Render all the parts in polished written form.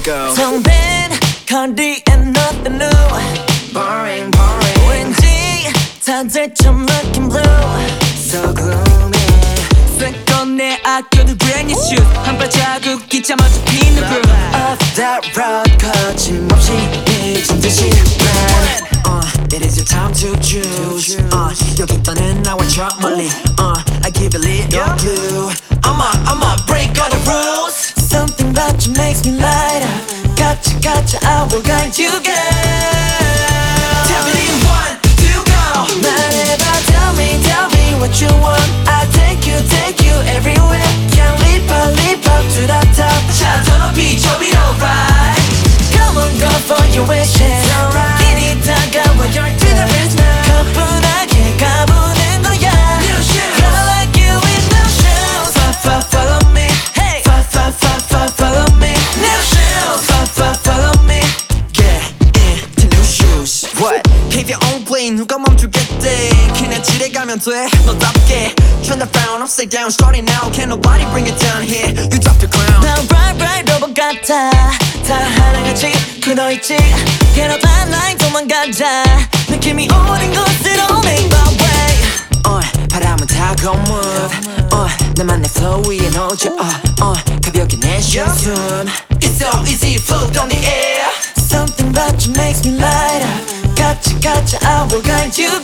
go. 텅빈 거리에 nothing new. Boring, boring. 왠지 다들 좀 looking blue. So gloomy. 새건 내 아껴둔 brand new shoes. 한 발자국 기차마저 피는 room. Off that road 거침없이 미친 듯이 run. It is your time to choose. 여기 떠는 나와 저 멀리. I give a little clue. I'ma break all the rules. Something about you makes me light up. Gotcha, I will guide you, girl. Tell me one, two, go. 말해봐, tell me what you want. I take you everywhere. Can leap up to the top. 자, 더 높이 저 위로 ride. Come on, go for your wishes. 길이 다가와 you're to the best now. 가뿐하게 가보는 거야. New shoes. Girl like you with no shoes. Follow me. Hey. Follow me. New shoes. Follow me. Get into new shoes. What? Keep your own plane 누가 멈추겠대. 그냥 지나가면 돼 너답게. Turn the frown upside down. Starting now. Can't nobody bring it down here. You drop the crown. 난 bright 로봇 같아. 다 하나같이 굳어있지. Get up that line 도망가자. 느낌이 오는 곳으로 make my way. 바람은 타고 move. 나만 내 flow 위에 놓쳐. 가볍게 내쉬어 숨. It's so easy, float on the air. Something about you makes me light up. Gotcha, I will guide you,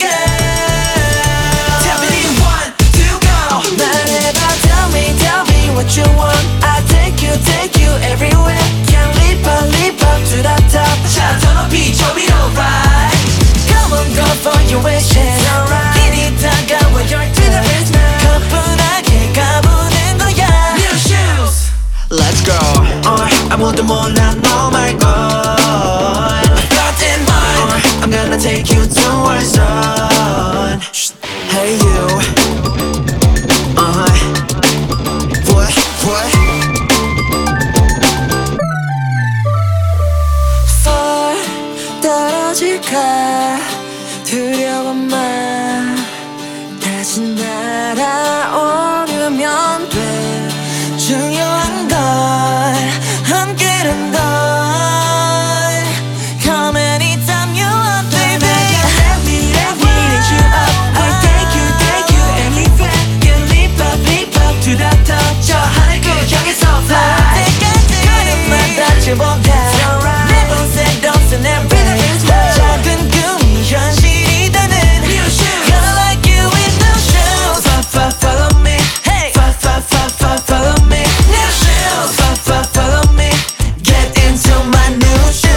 girl. Tell me one, two, go. 말해봐, tell me what you want. I take you everywhere. Can leap up to the top. 자, 더 높이 저 위로 ride. Come on, go for your wishes. 길이 다가와 you're to the best now. 가뿐하게 가보는 거야. New shoes. Let's go. 아무도 몰라 너 말고. I've got in mind. I'm gonna take you to our zone. Hey you. What? Fall 떨어질까 두려워만 다시 날아오르면 돼. 중요한 건 함께란 걸. Come anytime you want, baby. Let me lift you up. I'll take you anywhere. You leap up to the top. 저 하늘 끝 향해서 fly. 때까지 닿지보다 내 본색 없은 every 작은 꿈이 현실이다는. New shoes. Girl like you with no shoes. Follow me. Hey. Follow me. New shoes. Follow me. Get into my new shoes.